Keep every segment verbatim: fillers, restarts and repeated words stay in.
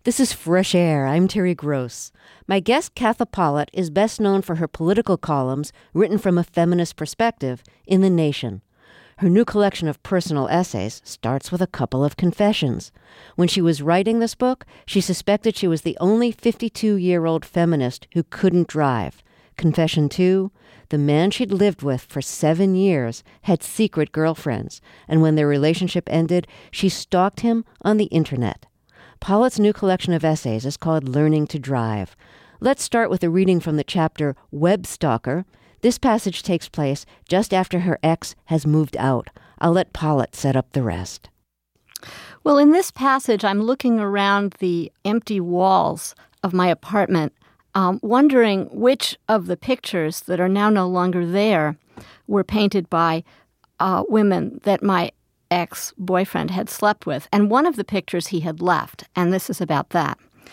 This is Fresh Air. I'm Terry Gross. My guest, Katha Pollitt, is best known for her political columns written from a feminist perspective in The Nation. Her new collection of personal essays starts with a couple of confessions. When she was writing this book, she suspected she was the only fifty-two-year-old feminist who couldn't drive. Confession two, the man she'd lived with for seven years had secret girlfriends, and when their relationship ended, she stalked him on the internet. Pollitt's new collection of essays is called Learning to Drive. Let's start with a reading from the chapter Web Stalker. This passage takes place just after her ex has moved out. I'll let Pollitt set up the rest. Well, in this passage, I'm looking around the empty walls of my apartment, um, wondering which of the pictures that are now no longer there were painted by uh, women that my ex-boyfriend had slept with, and one of the pictures he had left, and this is about that.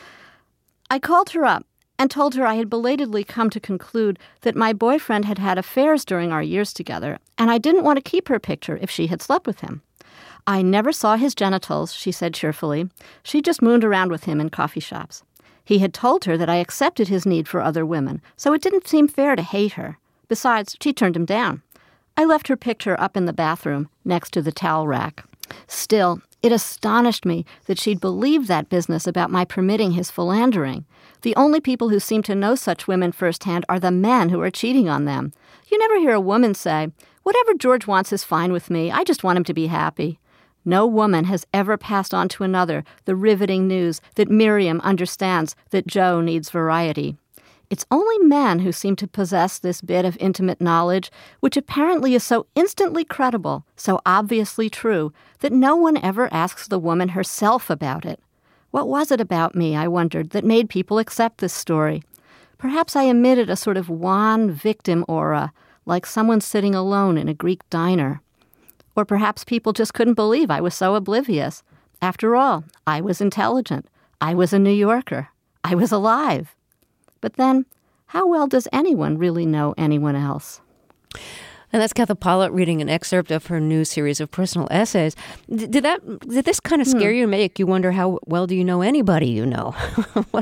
I called her up and told her I had belatedly come to conclude that my boyfriend had had affairs during our years together, and I didn't want to keep her picture if she had slept with him. I never saw his genitals, she said cheerfully. She just mooned around with him in coffee shops. He had told her that I accepted his need for other women, so it didn't seem fair to hate her. Besides, she turned him down. I left her picture up in the bathroom next to the towel rack. Still, it astonished me that she'd believed that business about my permitting his philandering. The only people who seem to know such women firsthand are the men who are cheating on them. You never hear a woman say, "Whatever George wants is fine with me. I just want him to be happy." No woman has ever passed on to another the riveting news that Miriam understands that Joe needs variety. It's only men who seem to possess this bit of intimate knowledge, which apparently is so instantly credible, so obviously true, that no one ever asks the woman herself about it. What was it about me, I wondered, that made people accept this story? Perhaps I emitted a sort of wan victim aura, like someone sitting alone in a Greek diner. Or perhaps people just couldn't believe I was so oblivious. After all, I was intelligent. I was a New Yorker. I was alive. But then, how well does anyone really know anyone else? And that's Katha Pollitt reading an excerpt of her new series of personal essays. D- did that? Did this kind of scare hmm. you, make you wonder how well do you know anybody you know? What?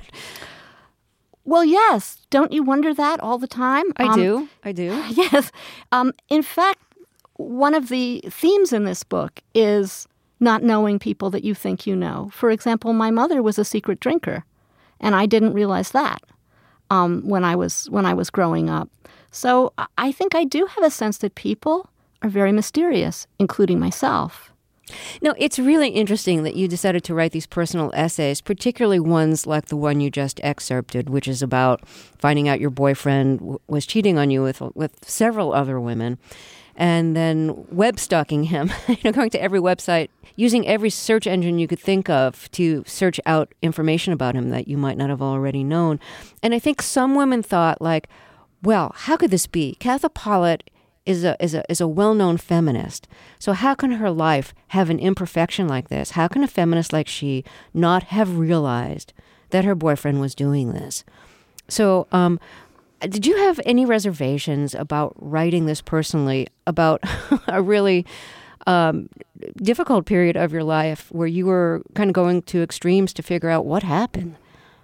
Well, yes. Don't you wonder that all the time? I um, do. I do. Yes. Um, in fact, one of the themes in this book is not knowing people that you think you know. For example, my mother was a secret drinker, and I didn't realize that. Um, when I was when I was growing up. So I think I do have a sense that people are very mysterious, including myself. Now, it's really interesting that you decided to write these personal essays, particularly ones like the one you just excerpted, which is about finding out your boyfriend w- was cheating on you with with several other women, and then web stalking him, you know, going to every website, using every search engine you could think of to search out information about him that you might not have already known. And I think some women thought, like, well, how could this be? Katha Pollitt is a is a is a well-known feminist. So how can her life have an imperfection like this? How can a feminist like she not have realized that her boyfriend was doing this? So, um, did you have any reservations about writing this personally, about a really um, difficult period of your life where you were kind of going to extremes to figure out what happened?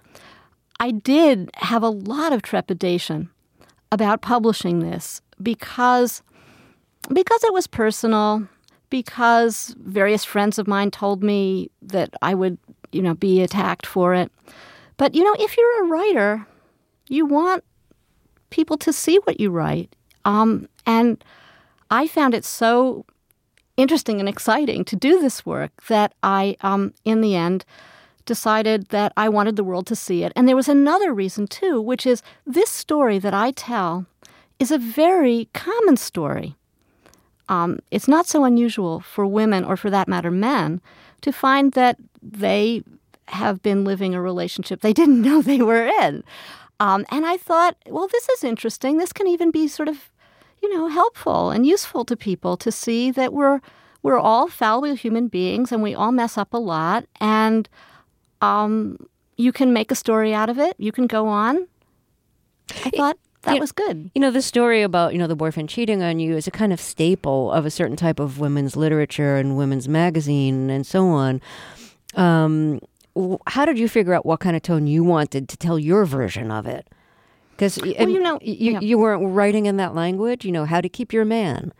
I did have a lot of trepidation about publishing this because, because it was personal, because various friends of mine told me that I would, you know, be attacked for it. But, you know, if you're a writer, you want people to see what you write. Um, and I found it so interesting and exciting to do this work that I, um, in the end, decided that I wanted the world to see it. And there was another reason, too, which is this story that I tell is a very common story. Um, it's not so unusual for women, or for that matter, men, to find that they have been living a relationship they didn't know they were in. Um, and I thought, well, this is interesting. This can even be sort of, you know, helpful and useful to people to see that we're we're all fallible human beings and we all mess up a lot. And um, you can make a story out of it. You can go on. I thought that you was good. You know, the story about, you know, the boyfriend cheating on you is a kind of staple of a certain type of women's literature and women's magazine and so on. Um w- how did you figure out what kind of tone you wanted to tell your version of it? Because well, you know, you, yeah. you weren't writing in that language, you know, how to keep your man.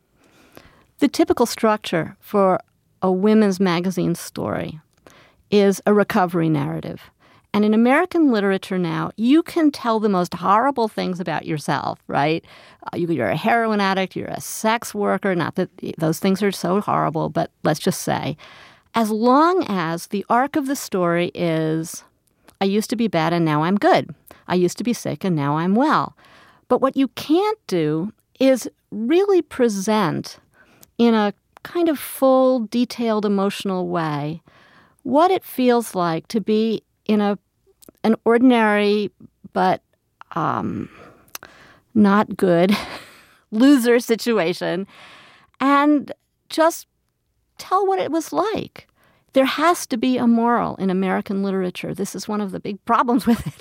The typical structure for a women's magazine story is a recovery narrative. And in American literature now, you can tell the most horrible things about yourself, right? Uh, you, you're a heroin addict, you're a sex worker, not that those things are so horrible, but let's just say, as long as the arc of the story is, I used to be bad and now I'm good. I used to be sick and now I'm well. But what you can't do is really present in a kind of full, detailed, emotional way what it feels like to be in a an ordinary but um, not good loser situation, and just tell what it was like. There has to be a moral in American literature. This is one of the big problems with it.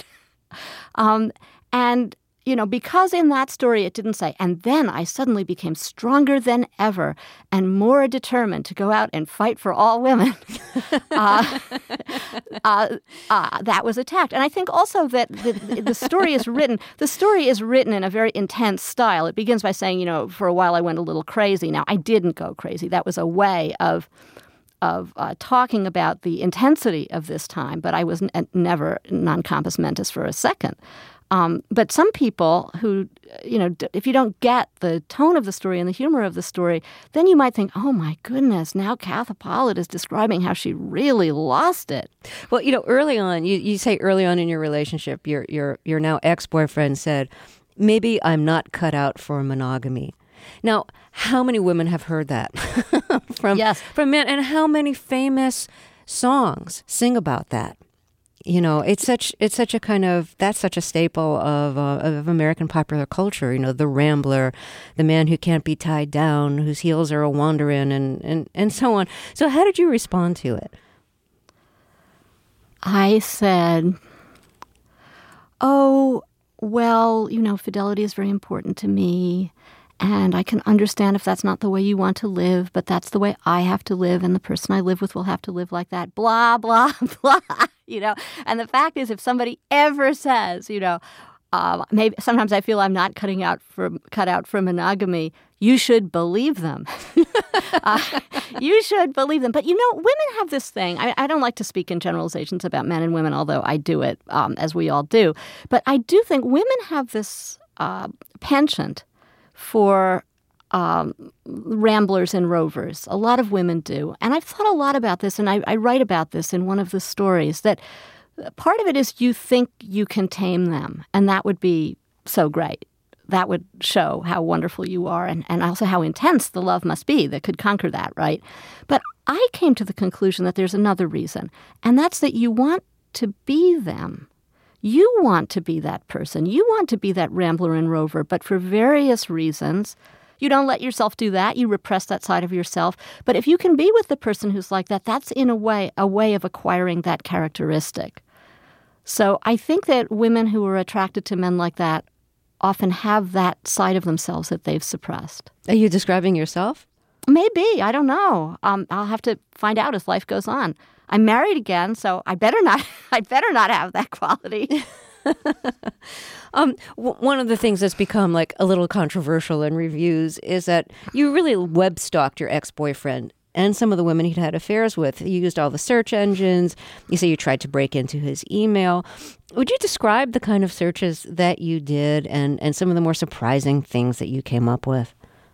um, and You know, because in that story it didn't say, and then I suddenly became stronger than ever and more determined to go out and fight for all women. uh, uh, uh, that was attacked. And I think also that the, the story is written, the story is written in a very intense style. It begins by saying, you know, for a while I went a little crazy. Now, I didn't go crazy. That was a way of of uh, talking about the intensity of this time, but I was n- never non-compos mentis for a second. Um, but some people who, you know, d- if you don't get the tone of the story and the humor of the story, then you might think, oh, my goodness, now Katha Pollitt is describing how she really lost it. Well, you know, early on, you, you say early on in your relationship, your, your, your now ex-boyfriend said, maybe I'm not cut out for monogamy. Now, how many women have heard that from, yes. from men? And how many famous songs sing about that? You know, it's such it's such a kind of, that's such a staple of uh, of American popular culture. You know, the rambler, the man who can't be tied down, whose heels are a wanderin', and, and, and so on. So how did you respond to it? I said, oh, well, you know, fidelity is very important to me. And I can understand if that's not the way you want to live, but that's the way I have to live, and the person I live with will have to live like that, blah, blah, blah, you know. And the fact is, if somebody ever says, you know, um, maybe sometimes I feel I'm not cutting out for, cut out for monogamy, you should believe them. uh, you should believe them. But, you know, women have this thing. I, I don't like to speak in generalizations about men and women, although I do it, um, as we all do. But I do think women have this uh, penchant for um, ramblers and rovers. A lot of women do. And I've thought a lot about this, and I, I write about this in one of the stories, that part of it is you think you can tame them, and that would be so great. That would show how wonderful you are, and, and also how intense the love must be that could conquer that, right? But I came to the conclusion that there's another reason, and that's that you want to be them. You want to be that person. You want to be that rambler and rover, but for various reasons, you don't let yourself do that. You repress that side of yourself. But if you can be with the person who's like that, that's in a way a way of acquiring that characteristic. So I think that women who are attracted to men like that often have that side of themselves that they've suppressed. Are you describing yourself? Maybe. I don't know. Um, I'll have to find out as life goes on. I'm married again, so I better not. I better not have that quality. um, w- one of the things that's become like a little controversial in reviews is that you really web stalked your ex-boyfriend and some of the women he'd had affairs with. You used all the search engines. You say you tried to break into his email. Would you describe the kind of searches that you did and, and some of the more surprising things that you came up with?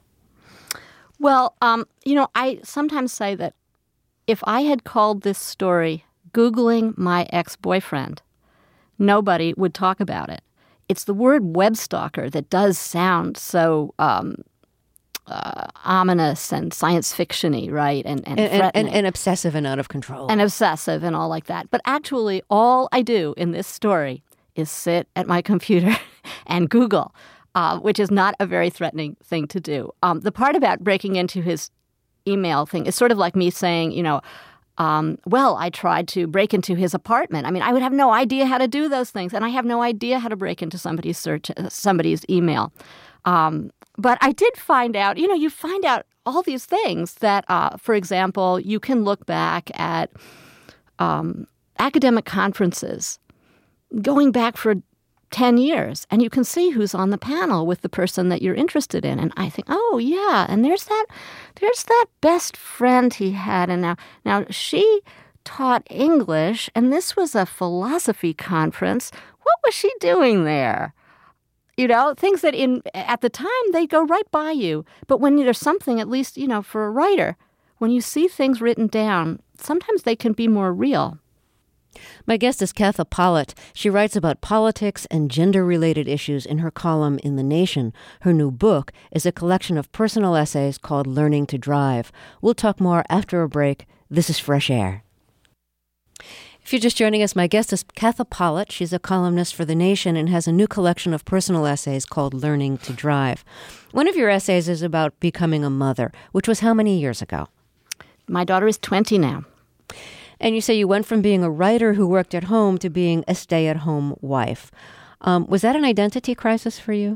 Well, um, you know, I sometimes say that if I had called this story Googling my ex-boyfriend, nobody would talk about it. It's the word web stalker that does sound so um, uh, ominous and science fiction-y, right? And and, and, and and obsessive and out of control. And obsessive and all like that. But actually, all I do in this story is sit at my computer and Google, uh, which is not a very threatening thing to do. Um, the part about breaking into his email thing is sort of like me saying, you know, um, well, I tried to break into his apartment. I mean, I would have no idea how to do those things, and I have no idea how to break into somebody's search, somebody's email. Um, but I did find out, you know, you find out all these things that, uh, for example, you can look back at um, academic conferences going back for ten years, and you can see who's on the panel with the person that you're interested in. And I think, oh, yeah, and there's that there's that best friend he had, and now now she taught English, and this was a philosophy conference. What was she doing there? You know, things that in at the time, they go right by you. But when there's something, at least, you know, for a writer, when you see things written down, sometimes they can be more real. My guest is Katha Pollitt. She writes about politics and gender-related issues in her column in The Nation. Her new book is a collection of personal essays called Learning to Drive. We'll talk more after a break. This is Fresh Air. If you're just joining us, my guest is Katha Pollitt. She's a columnist for The Nation and has a new collection of personal essays called Learning to Drive. One of your essays is about becoming a mother, which was how many years ago? My daughter is twenty now. And you say you went from being a writer who worked at home to being a stay-at-home wife. Um, was that an identity crisis for you?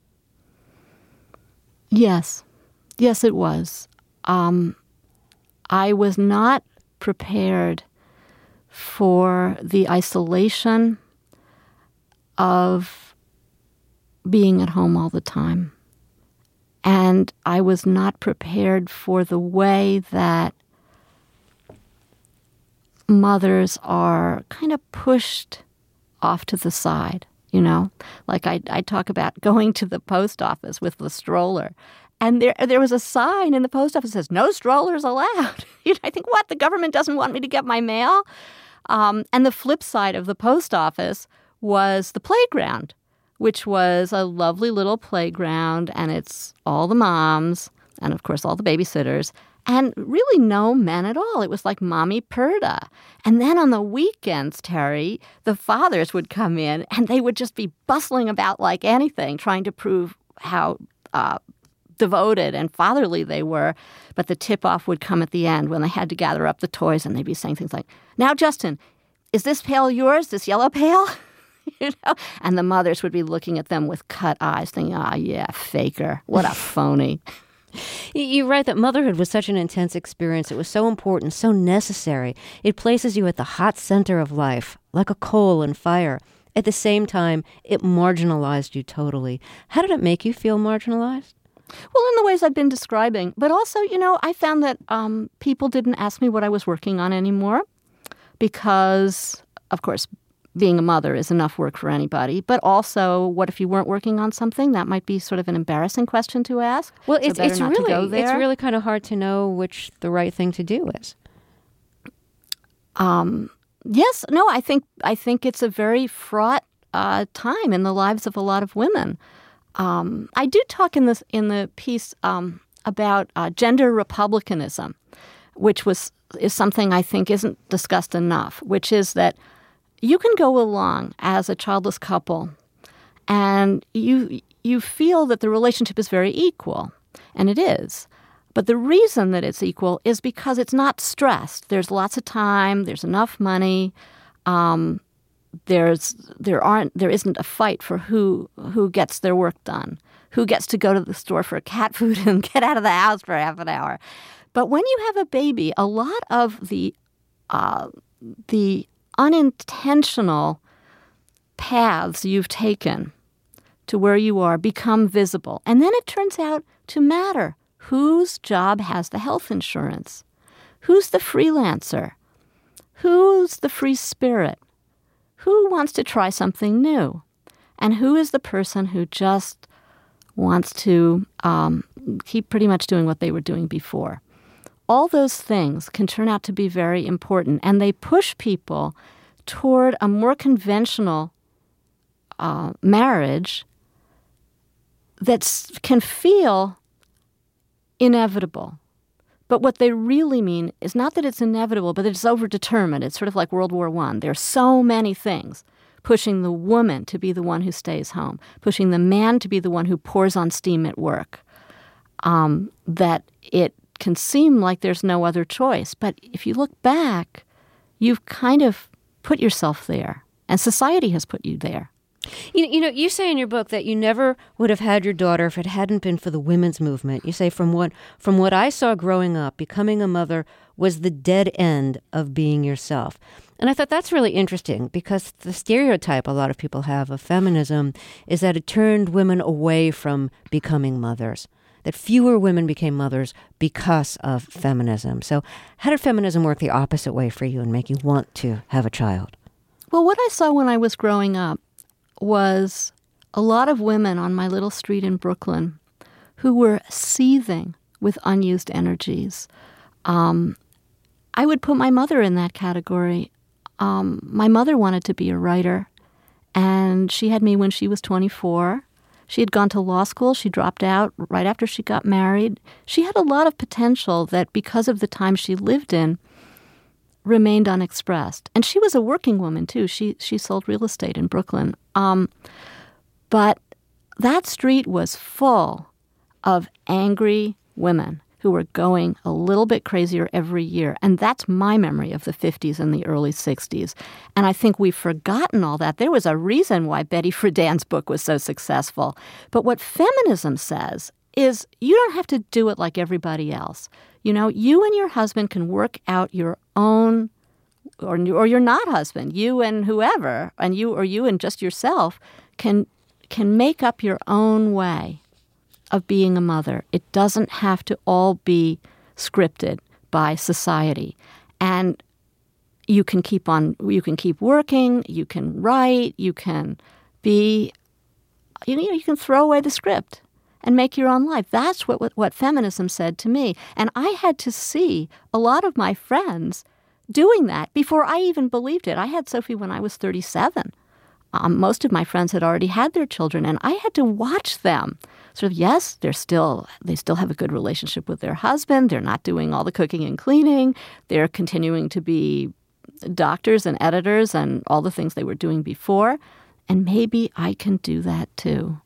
Yes. Yes, it was. Um, I was not prepared for the isolation of being at home all the time. And I was not prepared for the way that mothers are kind of pushed off to the side, you know? Like I, I talk about going to the post office with the stroller. And there there was a sign in the post office that says, no strollers allowed. You know, I think, what? The government doesn't want me to get my mail? Um, and the flip side of the post office was the playground, which was a lovely little playground. And it's all the moms and, of course, all the babysitters. And really no men at all. It was like mommy Perda. And then on the weekends, Terry, the fathers would come in and they would just be bustling about like anything, trying to prove how uh, devoted and fatherly they were. But the tip-off would come at the end when they had to gather up the toys, and they'd be saying things like, now, Justin, is this pail yours, this yellow pail? You know? And the mothers would be looking at them with cut eyes, thinking, ah, oh, yeah, faker. What a phony. You write that motherhood was such an intense experience. It was so important, so necessary. It places you at the hot center of life, like a coal in fire. At the same time, it marginalized you totally. How did it make you feel marginalized? Well, in the ways I've been describing. But also, you know, I found that um, people didn't ask me what I was working on anymore because, of course, being a mother is enough work for anybody. But also, what if you weren't working on something? That might be sort of an embarrassing question to ask. Well, it's, so it's really it's really kind of hard to know which the right thing to do is. Um, yes, no, I think I think it's a very fraught uh, time in the lives of a lot of women. Um, I do talk in this in the piece um, about uh, gender republicanism, which was is something I think isn't discussed enough. Which is that you can go along as a childless couple, and you you feel that the relationship is very equal, and it is. But the reason that it's equal is because it's not stressed. There's lots of time. There's enough money. Um, there's there aren't there isn't a fight for who who gets their work done, who gets to go to the store for cat food and get out of the house for half an hour. But when you have a baby, a lot of the uh, the unintentional paths you've taken to where you are become visible. And then it turns out to matter. Whose job has the health insurance? Who's the freelancer? Who's the free spirit? Who wants to try something new? And who is the person who just wants to um, keep pretty much doing what they were doing before? All those things can turn out to be very important, and they push people toward a more conventional uh, marriage that can feel inevitable. But what they really mean is not that it's inevitable, but that it's overdetermined. It's sort of like World War One. There are so many things pushing the woman to be the one who stays home, pushing the man to be the one who pours on steam at work, um, that it can seem like there's no other choice. But if you look back, you've kind of put yourself there, and society has put you there. You, you know, you say in your book that you never would have had your daughter if it hadn't been for the women's movement. You say, from what from what I saw growing up, becoming a mother was the dead end of being yourself. And I thought that's really interesting because the stereotype a lot of people have of feminism is that it turned women away from becoming mothers, that fewer women became mothers because of feminism. So how did feminism work the opposite way for you and make you want to have a child? Well, what I saw when I was growing up was a lot of women on my little street in Brooklyn who were seething with unused energies. Um, I would put my mother in that category. Um, my mother wanted to be a writer, and she had me when she was twenty-four. She had gone to law school. She dropped out right after she got married. She had a lot of potential that, because of the time she lived in, remained unexpressed. And she was a working woman, too. She she sold real estate in Brooklyn. Um, but that street was full of angry women who were going a little bit crazier every year. And that's my memory of the fifties and the early sixties. And I think we've forgotten all that. There was a reason why Betty Friedan's book was so successful. But what feminism says is you don't have to do it like everybody else. You know, you and your husband can work out your own, or, or your not husband, you and whoever, and you or you and just yourself can can make up your own way of being a mother. It doesn't have to all be scripted by society. And you can keep on, you can keep working, you can write, you can be, you know, you can throw away the script and make your own life. That's what, what, what feminism said to me. And I had to see a lot of my friends doing that before I even believed it. I had Sophie when I was thirty-seven. Um, most of my friends had already had their children, and I had to watch them. Sort of, yes, they're still they still have a good relationship with their husband. They're not doing all the cooking and cleaning. They're continuing to be doctors and editors and all the things they were doing before. And maybe I can do that too.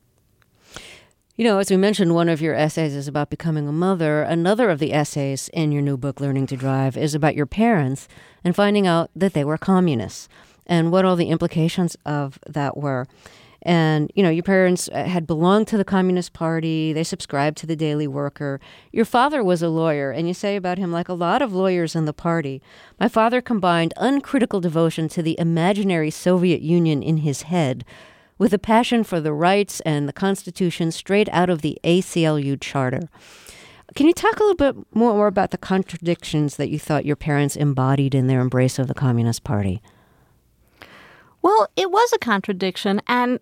You know, as we mentioned, one of your essays is about becoming a mother. Another of the essays in your new book, Learning to Drive, is about your parents and finding out that they were communists and what all the implications of that were. And, you know, your parents had belonged to the Communist Party. They subscribed to the Daily Worker. Your father was a lawyer, and you say about him, like a lot of lawyers in the party, my father combined uncritical devotion to the imaginary Soviet Union in his head with a passion for the rights and the Constitution straight out of the A C L U Charter. Can you talk a little bit more about the contradictions that you thought your parents embodied in their embrace of the Communist Party? Well, it was a contradiction, and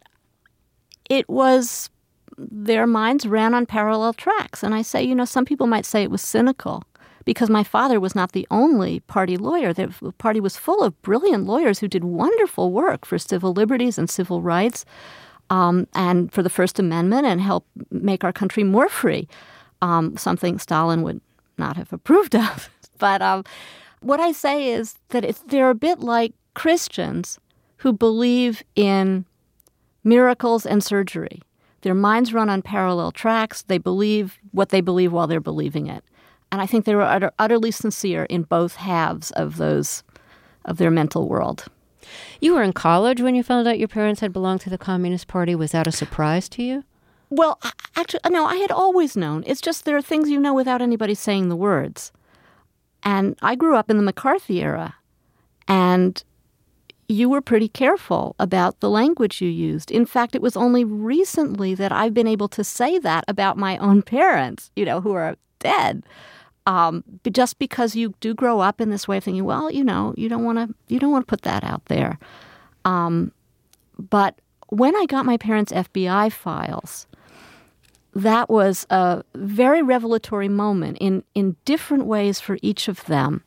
it was, their minds ran on parallel tracks. And I say, you know, some people might say it was cynical because my father was not the only party lawyer. The party was full of brilliant lawyers who did wonderful work for civil liberties and civil rights um, and for the First Amendment and help make our country more free, um, something Stalin would not have approved of. But um, what I say is that it's, they're a bit like Christians who believe in miracles and surgery. Their minds run on parallel tracks. They believe what they believe while they're believing it. And I think they were utter, utterly sincere in both halves of those, of their mental world. You were in college when you found out your parents had belonged to the Communist Party. Was that a surprise to you? Well, actually, no, I had always known. It's just there are things you know without anybody saying the words. And I grew up in the McCarthy era. And you were pretty careful about the language you used. In fact, it was only recently that I've been able to say that about my own parents, you know, who are dead. Um, but just because you do grow up in this way of thinking, well, you know, you don't want to, you don't want to put that out there. Um, but when I got my parents' F B I files, that was a very revelatory moment in in different ways for each of them.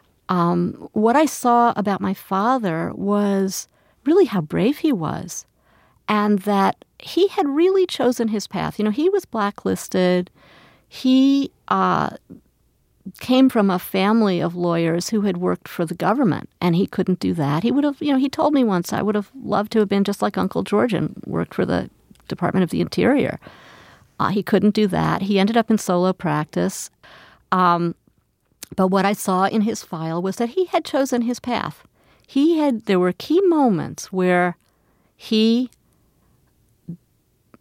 Um, what I saw about my father was really how brave he was, and that he had really chosen his path. You know, he was blacklisted. He uh, came from a family of lawyers who had worked for the government, and he couldn't do that. He would have, you know, he told me once, I would have loved to have been just like Uncle George and worked for the Department of the Interior. Uh, he couldn't do that. He ended up in solo practice. Um, But what I saw in his file was that he had chosen his path. He had, there were key moments where he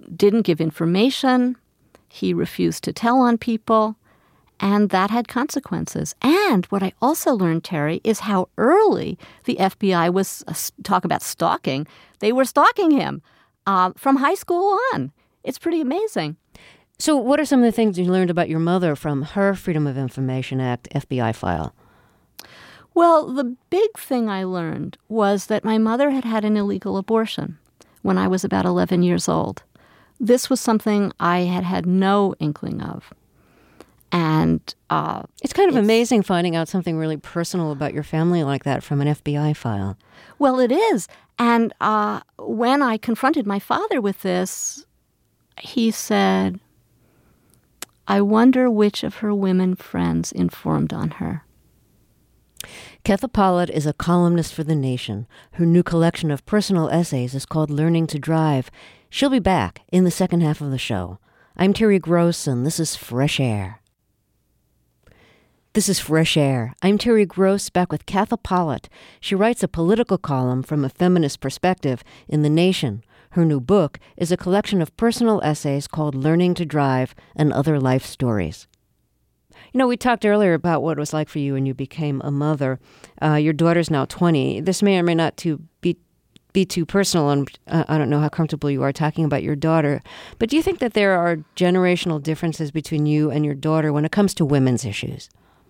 didn't give information. He refused to tell on people. And that had consequences. And what I also learned, Terry, is how early the F B I was, uh, talk about stalking, they were stalking him uh, from high school on. It's pretty amazing. So what are some of the things you learned about your mother from her Freedom of Information Act F B I file? Well, the big thing I learned was that my mother had had an illegal abortion when I was about eleven years old. This was something I had had no inkling of. And uh, it's kind of it's, amazing finding out something really personal about your family like that from an F B I file. Well, it is. And uh, when I confronted my father with this, he said, I wonder which of her women friends informed on her. Ketha Pollitt is a columnist for The Nation. Her new collection of personal essays is called Learning to Drive. She'll be back in the second half of the show. I'm Terry Gross, and this is Fresh Air. This is Fresh Air. I'm Terry Gross, back with Ketha Pollitt. She writes a political column from a feminist perspective in The Nation. Her new book is a collection of personal essays called Learning to Drive and Other Life Stories. You know, we talked earlier about what it was like for you when you became a mother. Uh, your daughter's now twenty. This may or may not to be be too personal, and uh, I don't know how comfortable you are talking about your daughter. But do you think that there are generational differences between you and your daughter when it comes to women's issues?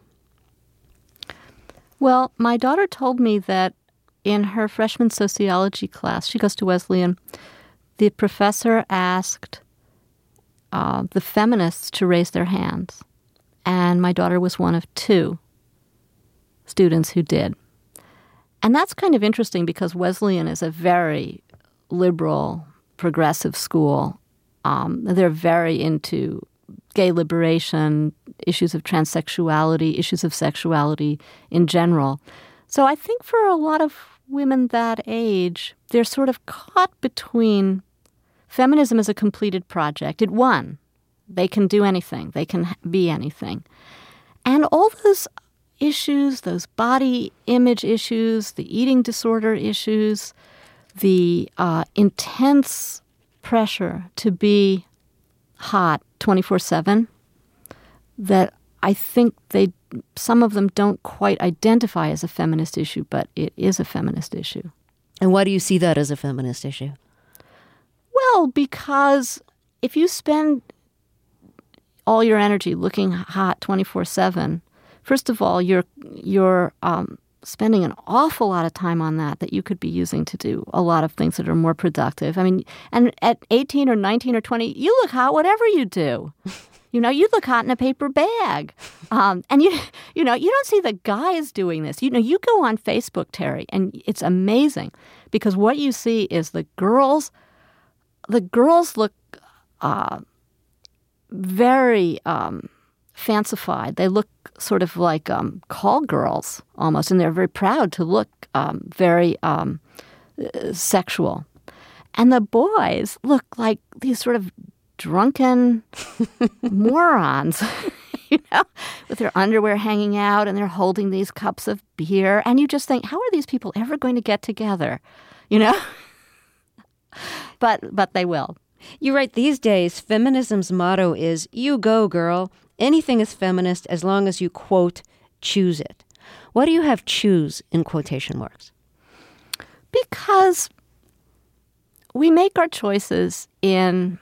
Well, my daughter told me that in her freshman sociology class, she goes to Wesleyan, the professor asked uh, the feminists to raise their hands. And my daughter was one of two students who did. And that's kind of interesting because Wesleyan is a very liberal, progressive school. Um, they're very into gay liberation, issues of transsexuality, issues of sexuality in general. So I think for a lot of women that age, they're sort of caught between feminism as a completed project. It won. They can do anything. They can be anything. And all those issues, those body image issues, the eating disorder issues, the uh, intense pressure to be hot twenty-four seven, that I think they, some of them don't quite identify as a feminist issue, but it is a feminist issue. And why do you see that as a feminist issue? Well, because if you spend all your energy looking hot twenty-four seven, first of all, you're you're um, spending an awful lot of time on that that you could be using to do a lot of things that are more productive. I mean, and at eighteen or nineteen or twenty, you look hot whatever you do. You know, you look hot in a paper bag. Um, and, you you know, you don't see the guys doing this. You know, you go on Facebook, Terry, and it's amazing because what you see is the girls, the girls look uh, very um, fancified. They look sort of like um, call girls almost, and they're very proud to look um, very um, uh, sexual. And the boys look like these sort of drunken morons, you know, with their underwear hanging out and they're holding these cups of beer. And you just think, how are these people ever going to get together, you know? but but they will. You write, these days, feminism's motto is, you go, girl. Anything is feminist as long as you, quote, choose it. Why do you have choose in quotation marks? Because we make our choices in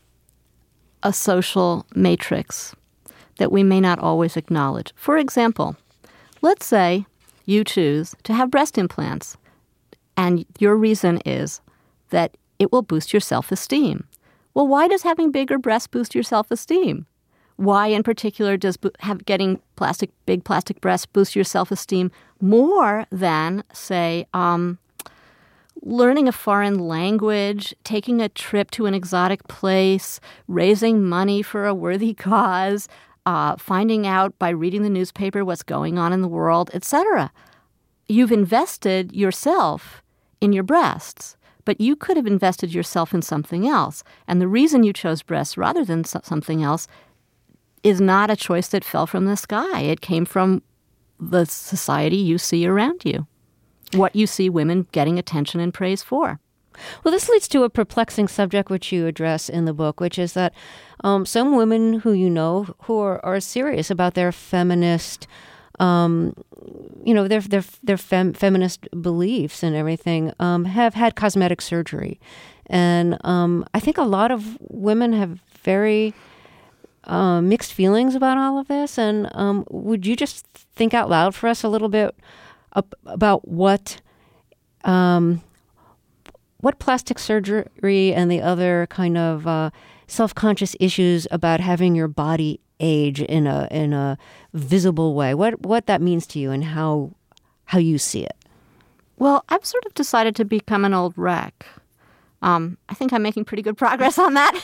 a social matrix that we may not always acknowledge. For example, let's say you choose to have breast implants, and your reason is that it will boost your self-esteem. Well, why does having bigger breasts boost your self-esteem? Why, in particular, does bo- have getting plastic, big plastic breasts boost your self-esteem more than, say, um, learning a foreign language, taking a trip to an exotic place, raising money for a worthy cause, uh, finding out by reading the newspaper what's going on in the world, et cetera? You've invested yourself in your breasts, but you could have invested yourself in something else. And the reason you chose breasts rather than something else is not a choice that fell from the sky. It came from the society you see around you, what you see women getting attention and praise for. Well, this leads to a perplexing subject which you address in the book, which is that um, some women who you know who are, are serious about their feminist, um, you know, their their their fem, feminist beliefs and everything, um, have had cosmetic surgery, and um, I think a lot of women have very uh, mixed feelings about all of this. And um, would you just think out loud for us a little bit ab- about what? Um, What plastic surgery and the other kind of uh, self-conscious issues about having your body age in a in a visible way, what what that means to you and how how you see it? Well, I've sort of decided to become an old wreck. Um, I think I'm making pretty good progress on that.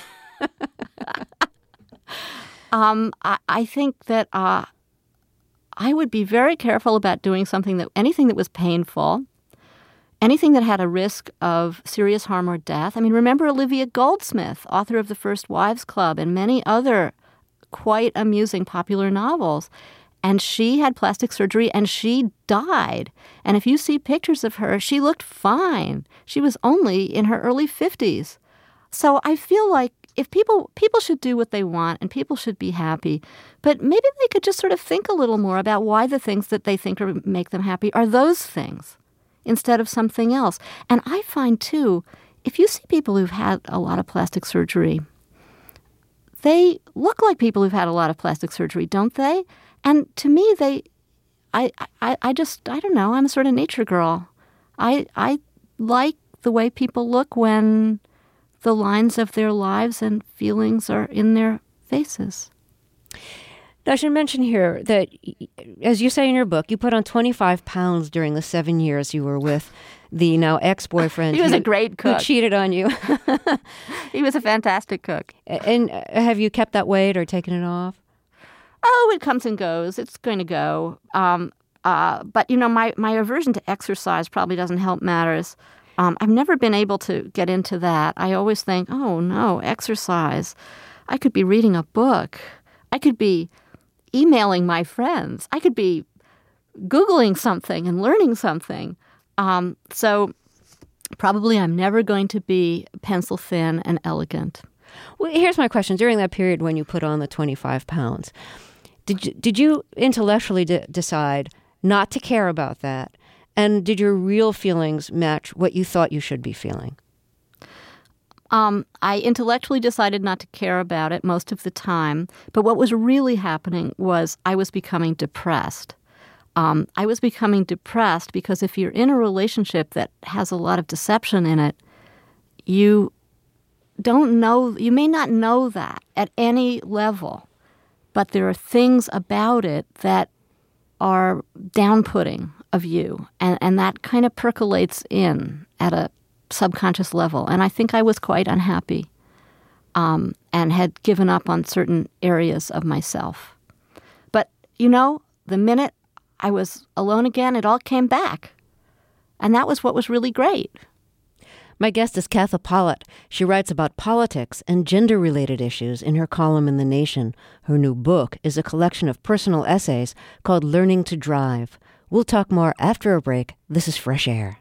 um, I, I think that uh, I would be very careful about doing something that anything that was painful. Anything that had a risk of serious harm or death. I mean, remember Olivia Goldsmith, author of The First Wives Club and many other quite amusing popular novels. And she had plastic surgery and she died. And if you see pictures of her, she looked fine. She was only in her early fifties. So I feel like if people people should do what they want and people should be happy, but maybe they could just sort of think a little more about why the things that they think are, make them happy are those things, instead of something else. And I find, too, if you see people who've had a lot of plastic surgery, they look like people who've had a lot of plastic surgery, don't they? And to me, they, I, I, I just, I don't know, I'm a sort of nature girl. I, I like the way people look when the lines of their lives and feelings are in their faces. I should mention here that, as you say in your book, you put on twenty-five pounds during the seven years you were with the now ex-boyfriend. He was who, a great cook. Who cheated on you. He was a fantastic cook. And have you kept that weight or taken it off? Oh, it comes and goes. It's going to go. Um, uh, but, you know, my, my aversion to exercise probably doesn't help matters. Um, I've never been able to get into that. I always think, oh, no, exercise. I could be reading a book. I could be emailing my friends. I could be Googling something and learning something. Um, so probably I'm never going to be pencil thin and elegant. Well, here's my question. During that period when you put on the twenty-five pounds, did you, did you intellectually de- decide not to care about that? And did your real feelings match what you thought you should be feeling? Um, I intellectually decided not to care about it most of the time. But what was really happening was I was becoming depressed. Um, I was becoming depressed because if you're in a relationship that has a lot of deception in it, you don't know, you may not know that at any level, but there are things about it that are down-putting of you, and, and that kind of percolates in at a subconscious level. And I think I was quite unhappy um, and had given up on certain areas of myself. But, you know, the minute I was alone again, it all came back. And that was what was really great. My guest is Katha Pollitt. She writes about politics and gender-related issues in her column in The Nation. Her new book is a collection of personal essays called Learning to Drive. We'll talk more after a break. This is Fresh Air.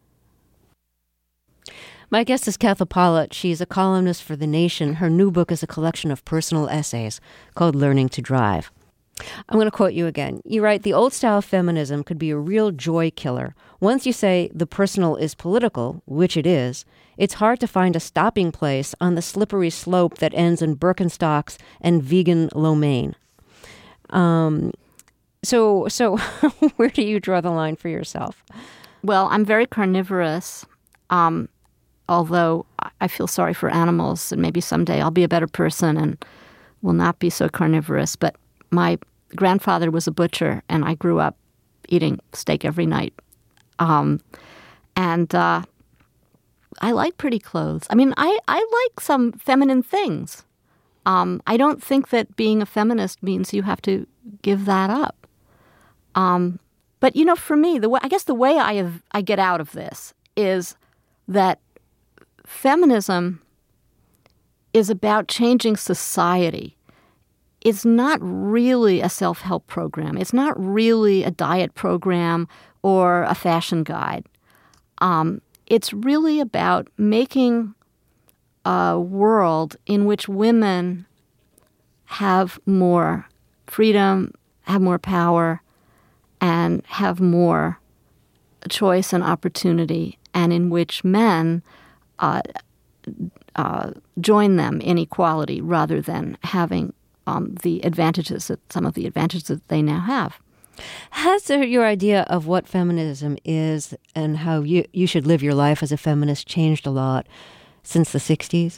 My guest is Katha Pollitt. She's a columnist for The Nation. Her new book is a collection of personal essays called Learning to Drive. I'm going to quote you again. You write, the old style of feminism could be a real joy killer. Once you say the personal is political, which it is, it's hard to find a stopping place on the slippery slope that ends in Birkenstocks and vegan lo mein. Um, so, so where do you draw the line for yourself? Well, I'm very carnivorous. Um, Although I feel sorry for animals, and maybe someday I'll be a better person and will not be so carnivorous. But my grandfather was a butcher, and I grew up eating steak every night. Um, and uh, I like pretty clothes. I mean, I, I like some feminine things. Um, I don't think that being a feminist means you have to give that up. Um, but, you know, for me, the way, I guess the way I have, I get out of this is that feminism is about changing society. It's not really a self-help program. It's not really a diet program or a fashion guide. Um, it's really about making a world in which women have more freedom, have more power, and have more choice and opportunity, and in which men uh, uh, join them in equality rather than having um, the advantages that some of the advantages that they now have. Has uh, your idea of what feminism is and how you, you should live your life as a feminist changed a lot since the sixties?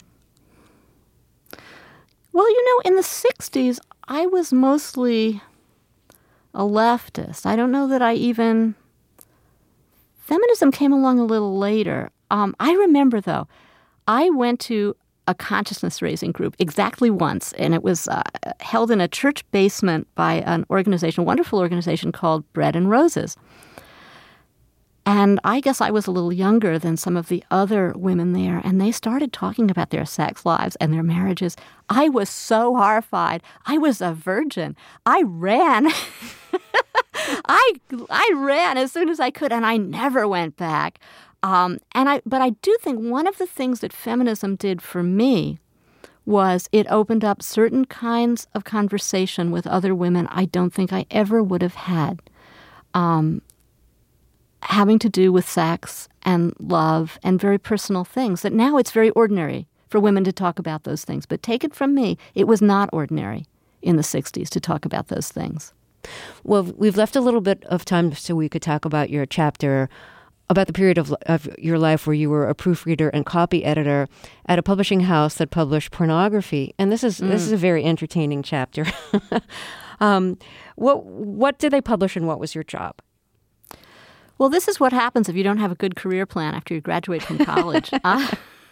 Well, you know, in the sixties, I was mostly a leftist. I don't know that I even... Feminism came along a little later. Um, I remember, though, I went to a consciousness-raising group exactly once, and it was uh, held in a church basement by an organization, a wonderful organization called Bread and Roses. And I guess I was a little younger than some of the other women there, and they started talking about their sex lives and their marriages. I was so horrified. I was a virgin. I ran. I I ran as soon as I could, and I never went back. Um, and I, but I do think one of the things that feminism did for me was it opened up certain kinds of conversation with other women I don't think I ever would have had. Um, having to do with sex and love and very personal things that now it's very ordinary for women to talk about those things. But take it from me, it was not ordinary in the sixties to talk about those things. Well, we've left a little bit of time so we could talk about your chapter about the period of, of your life where you were a proofreader and copy editor at a publishing house that published pornography. And this is mm. this is a very entertaining chapter. um, what what did they publish and what was your job? Well, this is what happens if you don't have a good career plan after you graduate from college. uh,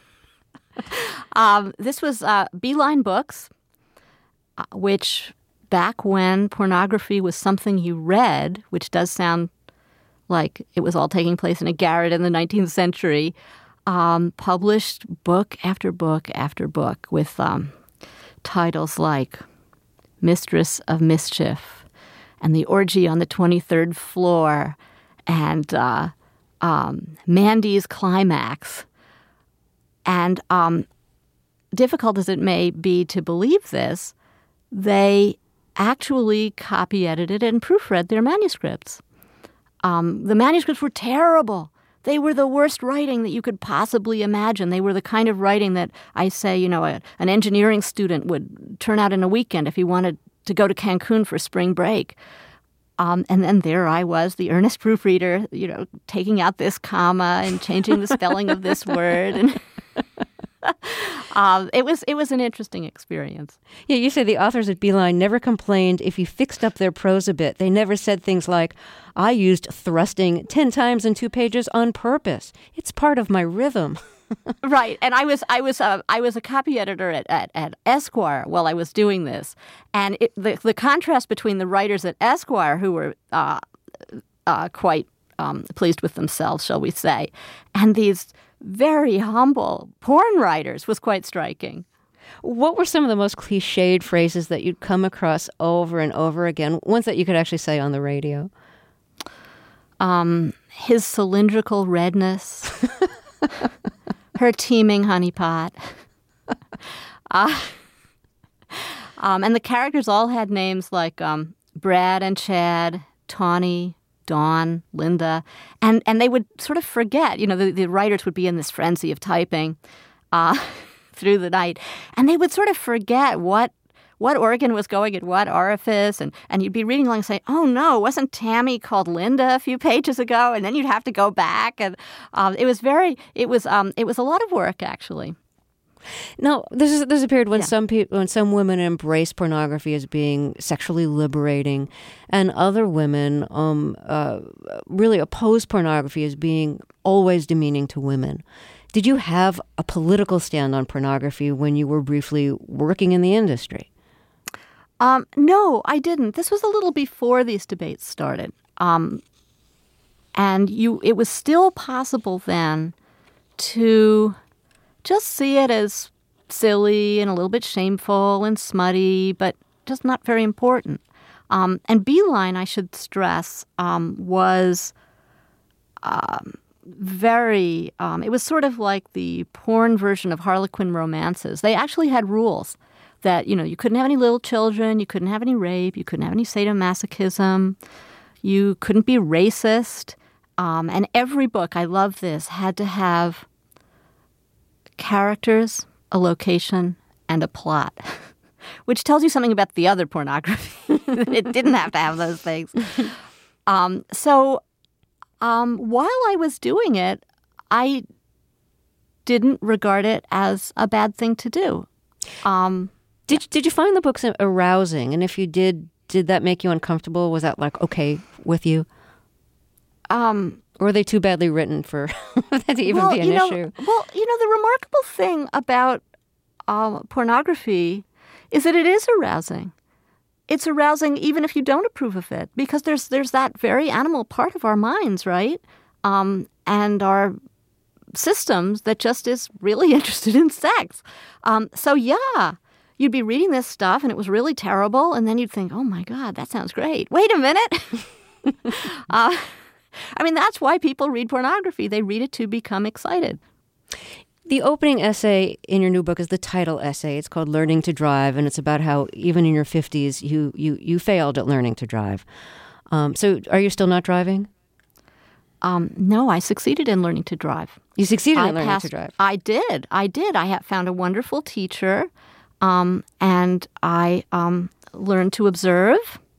um, this was uh, Beeline Books, uh, which back when pornography was something you read, which does sound like it was all taking place in a garret in the nineteenth century, um, published book after book after book with um, titles like Mistress of Mischief and The Orgy on the twenty-third Floor and uh, um, Mandy's Climax. And um, difficult as it may be to believe this, they actually copy-edited and proofread their manuscripts. Um, the manuscripts were terrible. They were the worst writing that you could possibly imagine. They were the kind of writing that I say, you know, a, an engineering student would turn out in a weekend if he wanted to go to Cancun for spring break. Um, and then there I was, the earnest proofreader, you know, taking out this comma and changing the spelling of this word. And um, it was it was an interesting experience. Yeah, you say the authors at Beeline never complained if you fixed up their prose a bit. They never said things like, I used thrusting ten times in two pages on purpose. It's part of my rhythm. Right, and I was I was a, I was a copy editor at, at, at Esquire while I was doing this, and it, the the contrast between the writers at Esquire, who were uh, uh, quite um, pleased with themselves, shall we say, and these very humble porn writers was quite striking. What were some of the most cliched phrases that you'd come across over and over again, ones that you could actually say on the radio? Um, his cylindrical redness. Her teeming honeypot. uh, um, and the characters all had names like um, Brad and Chad, Tawny, Dawn, Linda. And and they would sort of forget, you know, the, the writers would be in this frenzy of typing uh, through the night. And they would sort of forget what what organ was going in what orifice. And, and you'd be reading along and say, oh, no, wasn't Tammy called Linda a few pages ago? And then you'd have to go back. And um, it was very, it was um, it was a lot of work, actually. Now, this is there's a period when yeah. some people, when some women embrace pornography as being sexually liberating, and other women um, uh, really oppose pornography as being always demeaning to women. Did you have a political stand on pornography when you were briefly working in the industry? Um, no, I didn't. This was a little before these debates started. Um, and you, it was still possible then to just see it as silly and a little bit shameful and smutty, but just not very important. Um, and Beeline, I should stress, um, was um, very, um, it was sort of like the porn version of Harlequin romances. They actually had rules that, you know, you couldn't have any little children, you couldn't have any rape, you couldn't have any sadomasochism, you couldn't be racist. Um, and every book, I love this, had to have characters, a location, and a plot, which tells you something about the other pornography. It didn't have to have those things. Um, so um, while I was doing it, I didn't regard it as a bad thing to do. Um, did did you find the books arousing? And if you did, did that make you uncomfortable? Was that like okay with you? Um, or are they too badly written for that to even well, be an you know, issue? Well, you know, the remarkable thing about uh, pornography is that it is arousing. It's arousing even if you don't approve of it, because there's there's that very animal part of our minds, right? Um, and our systems that just is really interested in sex. Um, so yeah, you'd be reading this stuff and it was really terrible, and then you'd think, oh my God, that sounds great. Wait a minute. uh, I mean, that's why people read pornography. They read it to become excited. The opening essay in your new book is the title essay. It's called Learning to Drive, and it's about how even in your fifties, you you, you failed at learning to drive. Um, so are you still not driving? Um, no, I succeeded in learning to drive. You succeeded I in learning passed, to drive? I did. I did. I had found a wonderful teacher, um, and I um, learned to observe.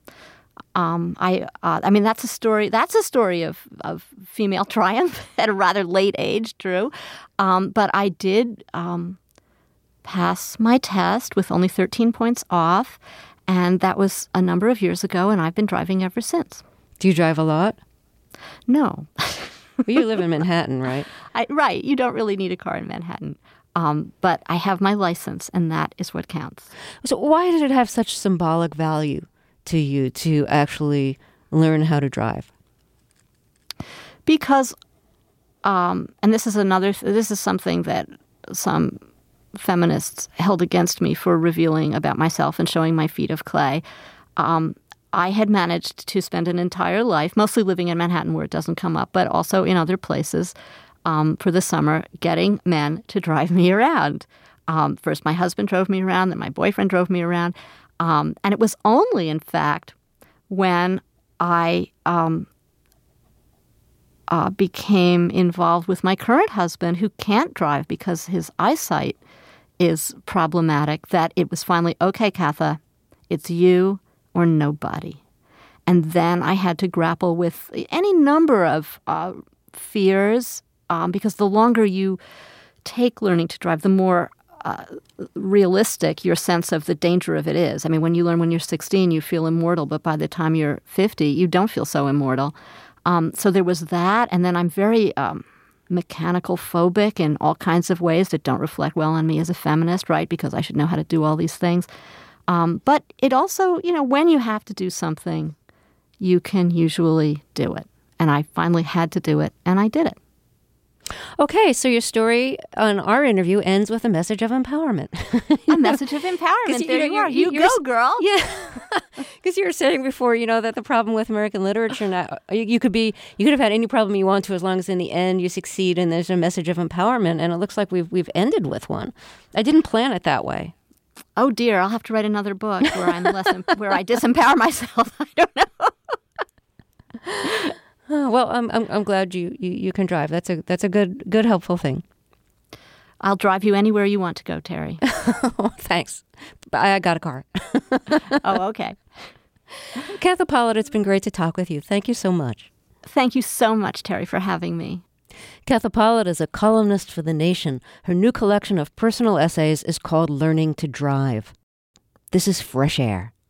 Um, I, uh, I mean, that's a story. That's a story of, of female triumph at a rather late age, true. Um, but I did um, pass my test with only thirteen points off, and that was a number of years ago. And I've been driving ever since. Do you drive a lot? No. Well, you live in Manhattan, right? I, right. You don't really need a car in Manhattan. Um, but I have my license, and that is what counts. So why did it have such symbolic value to you to actually learn how to drive? Because, um, and this is another, this is something that some feminists held against me for revealing about myself and showing my feet of clay. Um, I had managed to spend an entire life, mostly living in Manhattan where it doesn't come up, but also in other places um, for the summer, getting men to drive me around. Um, first, my husband drove me around, then my boyfriend drove me around. Um, and it was only, in fact, when I um, uh, became involved with my current husband, who can't drive because his eyesight is problematic, that it was finally, okay, Katha, it's you or nobody. And then I had to grapple with any number of uh, fears, um, because the longer you take learning to drive, the more Uh, realistic your sense of the danger of it is. I mean, when you learn when you're sixteen, you feel immortal, but by the time you're fifty, you don't feel so immortal. Um, so there was that, and then I'm very um, mechanical phobic in all kinds of ways that don't reflect well on me as a feminist, right? Because I should know how to do all these things. Um, but it also, you know, when you have to do something, you can usually do it. And I finally had to do it, and I did it. Okay, so your story on our interview ends with a message of empowerment. A message of empowerment. You, there you, you, you are. You go, girl. Yeah, because you were saying before, you know, that the problem with American literature now, you, you could be, you could have had any problem you want to, as long as in the end you succeed and there's a message of empowerment. And it looks like we've we've ended with one. I didn't plan it that way. Oh dear, I'll have to write another book where I'm less where I disempower myself. I don't know. Oh, well, I'm I'm I'm glad you, you, you can drive. That's a that's a good good helpful thing. I'll drive you anywhere you want to go, Terry. Oh, thanks. I got a car. Oh, okay. Katha Pollitt, it's been great to talk with you. Thank you so much. Thank you so much, Terry, for having me. Katha Pollitt is a columnist for The Nation. Her new collection of personal essays is called Learning to Drive. This is Fresh Air.